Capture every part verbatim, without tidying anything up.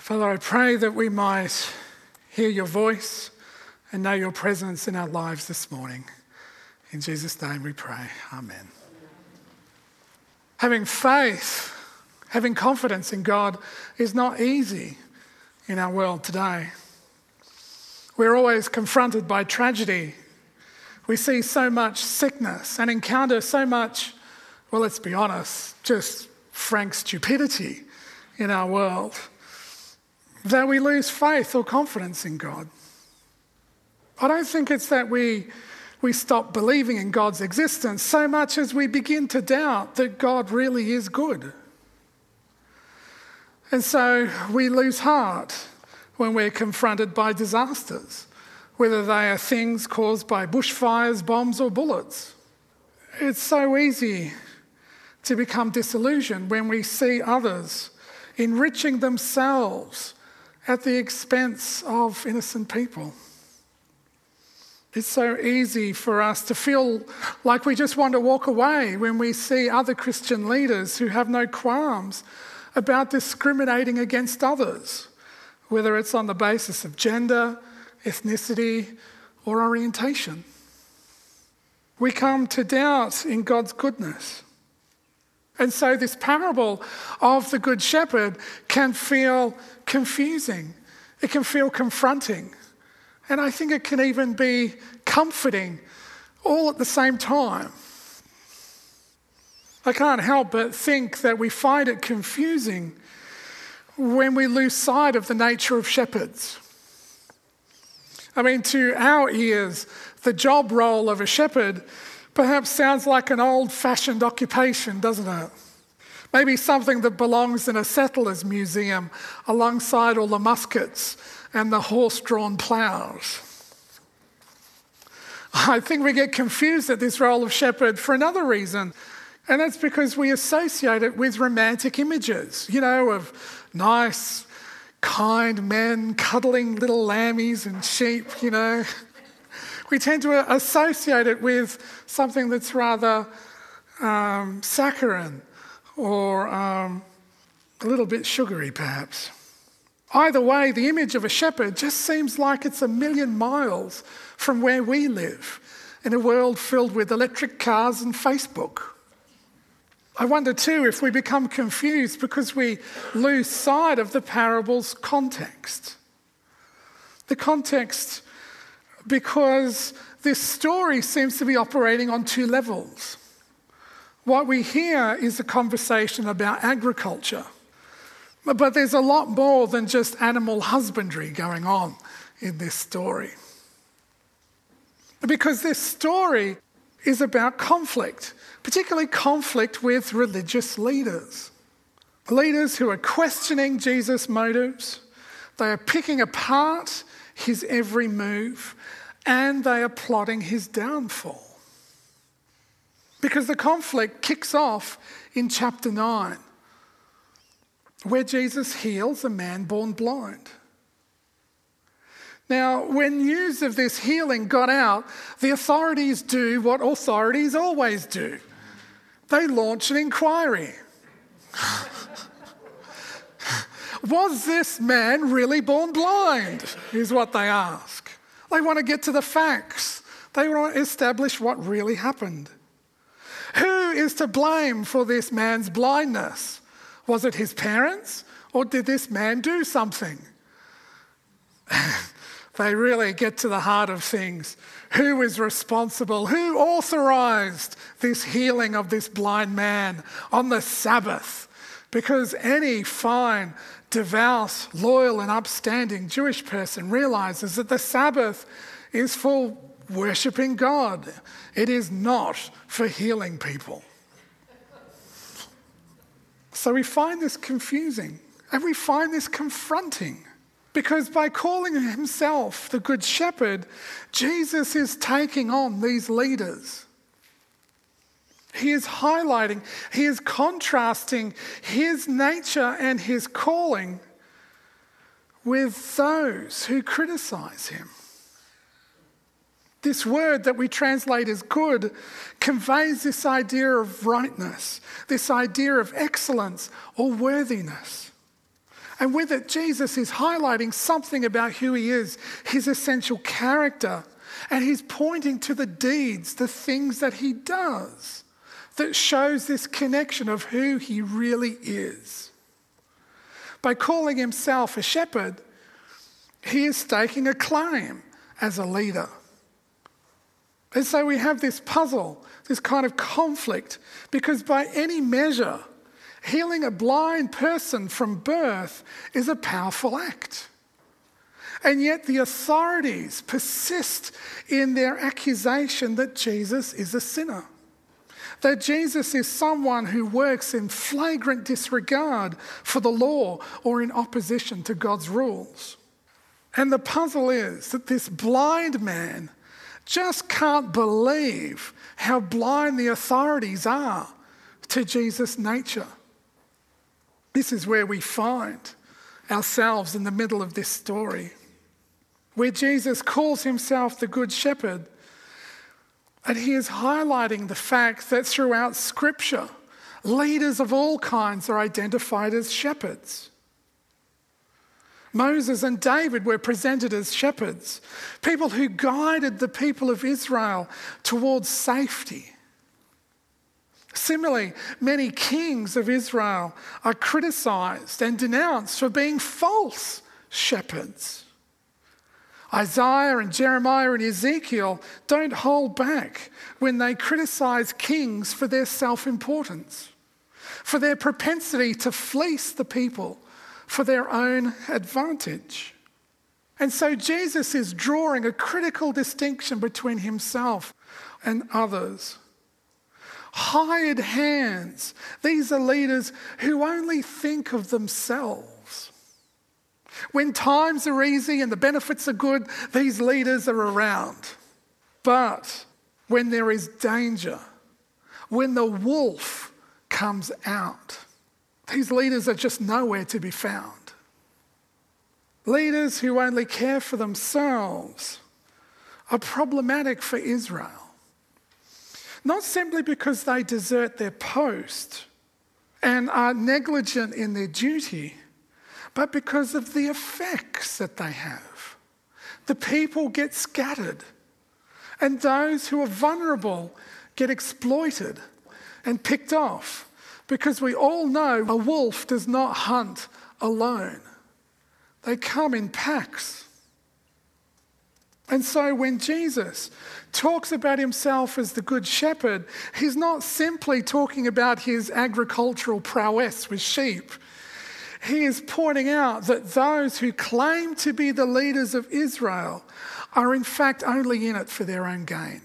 Father, I pray that we might hear your voice and know your presence in our lives this morning. In Jesus' name we pray. Amen. Having faith, having confidence in God is not easy in our world today. We're always confronted by tragedy. We see so much sickness and encounter so much, well, let's be honest, just frank stupidity in our world, that we lose faith or confidence in God. I don't think it's that we, we stop believing in God's existence so much as we begin to doubt that God really is good. And so we lose heart when we're confronted by disasters, whether they are things caused by bushfires, bombs, or bullets. It's so easy to become disillusioned when we see others enriching themselves at the expense of innocent people. It's so easy for us to feel like we just want to walk away when we see other Christian leaders who have no qualms about discriminating against others, whether it's on the basis of gender, ethnicity, or orientation. We come to doubt in God's goodness. And so this parable of the Good Shepherd can feel confusing. It can feel confronting. And I think it can even be comforting all at the same time. I can't help but think that we find it confusing when we lose sight of the nature of shepherds. I mean, to our ears, the job role of a shepherd perhaps sounds like an old-fashioned occupation, doesn't it? Maybe something that belongs in a settler's museum alongside all the muskets and the horse-drawn ploughs. I think we get confused at this role of shepherd for another reason, and that's because we associate it with romantic images, you know, of nice, kind men cuddling little lammies and sheep, you know. We tend to associate it with something that's rather um, saccharine or um, a little bit sugary, perhaps. Either way, the image of a shepherd just seems like it's a million miles from where we live in a world filled with electric cars and Facebook. I wonder too if we become confused because we lose sight of the parable's context. The context because this story seems to be operating on two levels. What we hear is a conversation about agriculture, but there's a lot more than just animal husbandry going on in this story. Because this story is about conflict, particularly conflict with religious leaders. Leaders who are questioning Jesus' motives, they are picking apart his every move, and they are plotting his downfall. Because the conflict kicks off in chapter nine, where Jesus heals a man born blind. Now, when news of this healing got out, the authorities do what authorities always do. They launch an inquiry. Was this man really born blind? Is what they ask. They want to get to the facts. They want to establish what really happened. Who is to blame for this man's blindness? Was it his parents, or did this man do something? They really get to the heart of things. Who is responsible? Who authorized this healing of this blind man on the Sabbath? Because any fine, devout, loyal and upstanding Jewish person realizes that the Sabbath is for worshipping God. It is not for healing people. So we find this confusing and we find this confronting, because by calling himself the Good Shepherd, Jesus is taking on these leaders. He is highlighting, he is contrasting his nature and his calling with those who criticize him. This word that we translate as good conveys this idea of rightness, this idea of excellence or worthiness. And with it, Jesus is highlighting something about who he is, his essential character. And he's pointing to the deeds, the things that he does, that shows this connection of who he really is. By calling himself a shepherd, he is staking a claim as a leader. And so we have this puzzle, this kind of conflict, because by any measure, healing a blind person from birth is a powerful act. And yet the authorities persist in their accusation that Jesus is a sinner, that Jesus is someone who works in flagrant disregard for the law or in opposition to God's rules. And the puzzle is that this blind man just can't believe how blind the authorities are to Jesus' nature. This is where we find ourselves in the middle of this story, where Jesus calls himself the Good Shepherd, and he is highlighting the fact that throughout Scripture, leaders of all kinds are identified as shepherds. Moses and David were presented as shepherds, people who guided the people of Israel towards safety. Similarly, many kings of Israel are criticised and denounced for being false shepherds. Isaiah and Jeremiah and Ezekiel don't hold back when they criticise kings for their self-importance, for their propensity to fleece the people for their own advantage. And so Jesus is drawing a critical distinction between himself and others. Hired hands, these are leaders who only think of themselves. When times are easy and the benefits are good, these leaders are around. But when there is danger, when the wolf comes out, these leaders are just nowhere to be found. Leaders who only care for themselves are problematic for Israel. Not simply because they desert their post and are negligent in their duty, but because of the effects that they have. The people get scattered, and those who are vulnerable get exploited and picked off, because we all know a wolf does not hunt alone. They come in packs. And so when Jesus talks about himself as the Good Shepherd, he's not simply talking about his agricultural prowess with sheep. He is pointing out that those who claim to be the leaders of Israel are in fact only in it for their own gain.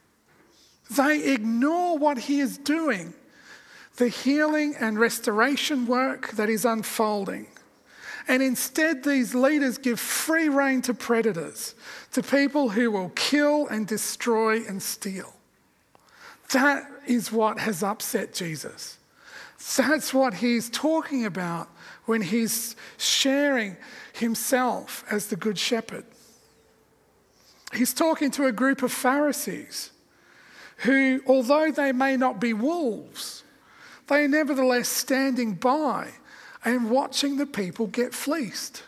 They ignore what he is doing, the healing and restoration work that is unfolding. And instead, these leaders give free rein to predators, to people who will kill and destroy and steal. That is what has upset Jesus. That's what he's talking about when he's sharing himself as the Good Shepherd. He's talking to a group of Pharisees who, although they may not be wolves, they are nevertheless standing by and watching the people get fleeced.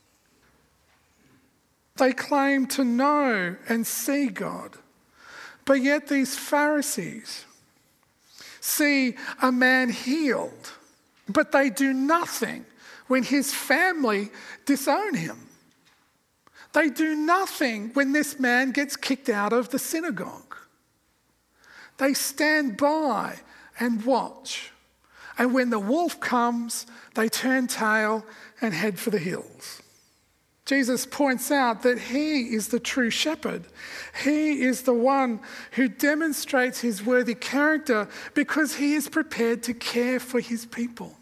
They claim to know and see God, but yet these Pharisees see a man healed, but they do nothing when his family disown him. They do nothing when this man gets kicked out of the synagogue. They stand by and watch. And when the wolf comes, they turn tail and head for the hills. Jesus points out that he is the true shepherd. He is the one who demonstrates his worthy character because he is prepared to care for his people.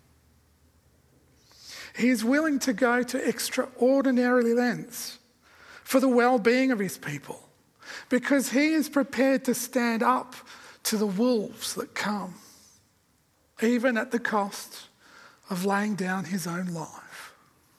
He is willing to go to extraordinary lengths for the well-being of his people because he is prepared to stand up to the wolves that come, even at the cost of laying down his own life.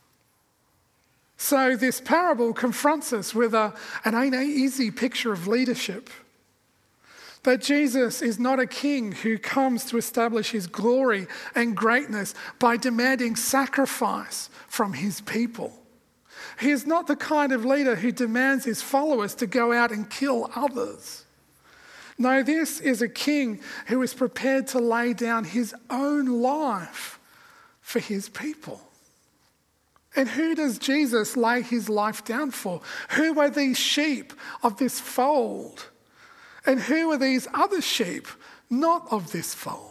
So this parable confronts us with a, an ain't easy picture of leadership. That Jesus is not a king who comes to establish his glory and greatness by demanding sacrifice from his people. He is not the kind of leader who demands his followers to go out and kill others. No, this is a king who is prepared to lay down his own life for his people. And who does Jesus lay his life down for? Who are these sheep of this fold? And who are these other sheep not of this fold?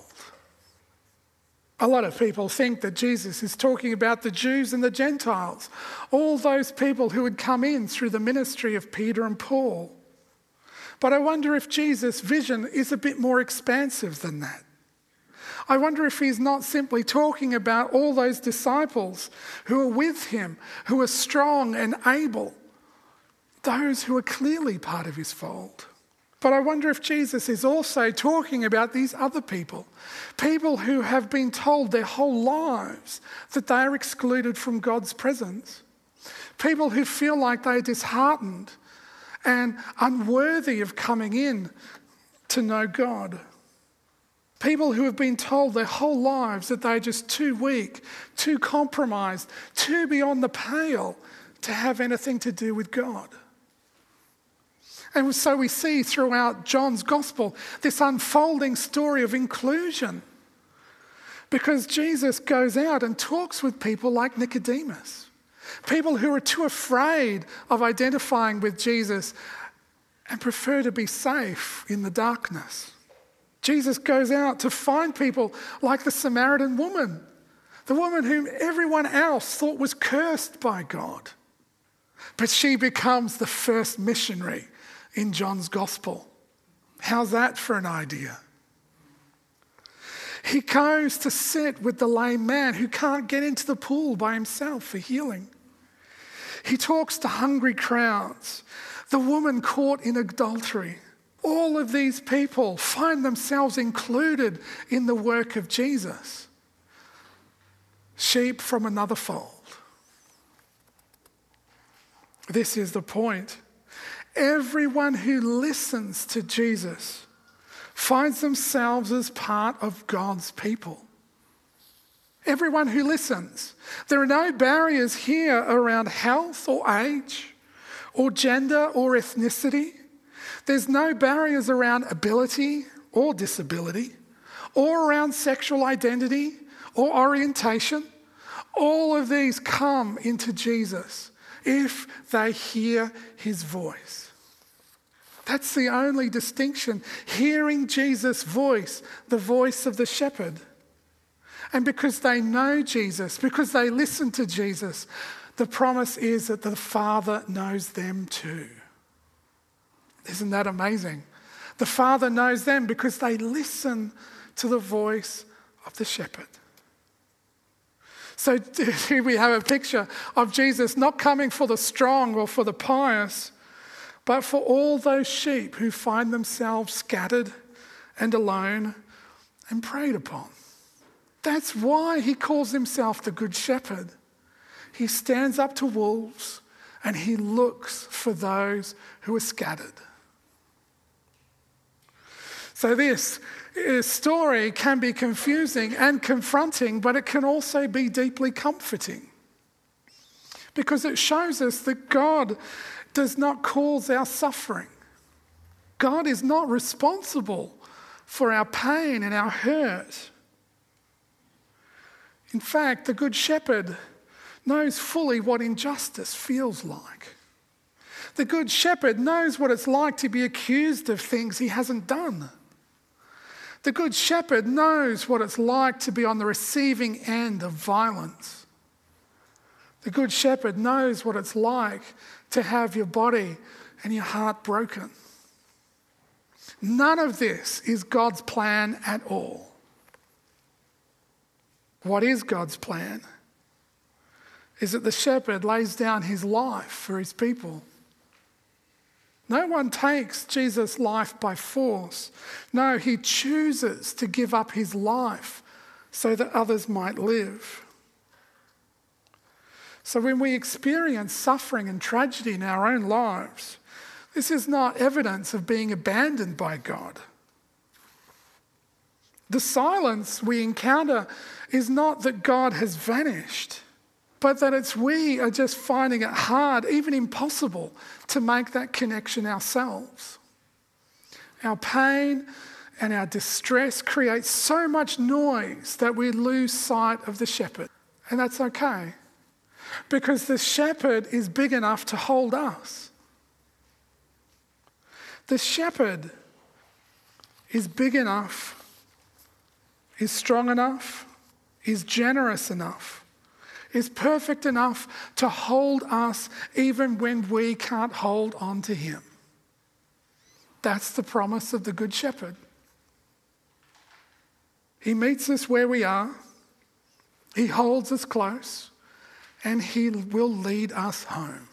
A lot of people think that Jesus is talking about the Jews and the Gentiles, all those people who had come in through the ministry of Peter and Paul. But I wonder if Jesus' vision is a bit more expansive than that. I wonder if he's not simply talking about all those disciples who are with him, who are strong and able, those who are clearly part of his fold. But I wonder if Jesus is also talking about these other people, people who have been told their whole lives that they are excluded from God's presence, people who feel like they're disheartened and unworthy of coming in to know God. People who have been told their whole lives that they're just too weak, too compromised, too beyond the pale to have anything to do with God. And so we see throughout John's gospel this unfolding story of inclusion, because Jesus goes out and talks with people like Nicodemus, people who are too afraid of identifying with Jesus and prefer to be safe in the darkness. Jesus goes out to find people like the Samaritan woman, the woman whom everyone else thought was cursed by God. But she becomes the first missionary in John's gospel. How's that for an idea? He goes to sit with the lame man who can't get into the pool by himself for healing. He talks to hungry crowds, the woman caught in adultery. All of these people find themselves included in the work of Jesus. Sheep from another fold. This is the point. Everyone who listens to Jesus finds themselves as part of God's people. Everyone who listens. There are no barriers here around health or age or gender or ethnicity. There's no barriers around ability or disability or around sexual identity or orientation. All of these come into Jesus if they hear his voice. That's the only distinction, hearing Jesus' voice, the voice of the shepherd. And because they know Jesus, because they listen to Jesus, the promise is that the Father knows them too. Isn't that amazing? The Father knows them because they listen to the voice of the shepherd. So here we have a picture of Jesus not coming for the strong or for the pious, but for all those sheep who find themselves scattered and alone and preyed upon. That's why he calls himself the Good Shepherd. He stands up to wolves and he looks for those who are scattered. So this story can be confusing and confronting, but it can also be deeply comforting, because it shows us that God does not cause our suffering. God is not responsible for our pain and our hurt. In fact, the Good Shepherd knows fully what injustice feels like. The Good Shepherd knows what it's like to be accused of things he hasn't done. The Good Shepherd knows what it's like to be on the receiving end of violence. The Good Shepherd knows what it's like to have your body and your heart broken. None of this is God's plan at all. What is God's plan is that the shepherd lays down his life for his people. No one takes Jesus' life by force. No, he chooses to give up his life so that others might live. So when we experience suffering and tragedy in our own lives, this is not evidence of being abandoned by God. The silence we encounter is not that God has vanished, but that it's we are just finding it hard, even impossible, to make that connection ourselves. Our pain and our distress create so much noise that we lose sight of the shepherd. And that's okay, because the shepherd is big enough to hold us. The shepherd is big enough, is strong enough, is generous enough, is perfect enough to hold us even when we can't hold on to him. That's the promise of the Good Shepherd. He meets us where we are, he holds us close, and he will lead us home.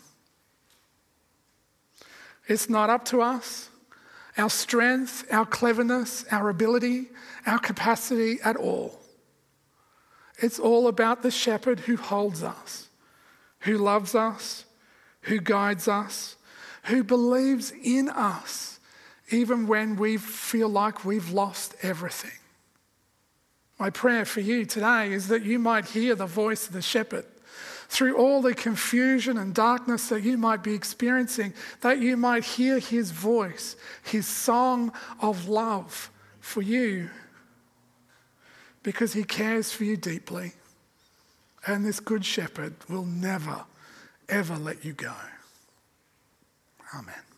It's not up to us, our strength, our cleverness, our ability, our capacity at all. It's all about the shepherd who holds us, who loves us, who guides us, who believes in us, even when we feel like we've lost everything. My prayer for you today is that you might hear the voice of the shepherd through all the confusion and darkness that you might be experiencing, that you might hear his voice, his song of love for you, because he cares for you deeply. And this Good Shepherd will never, ever let you go. Amen.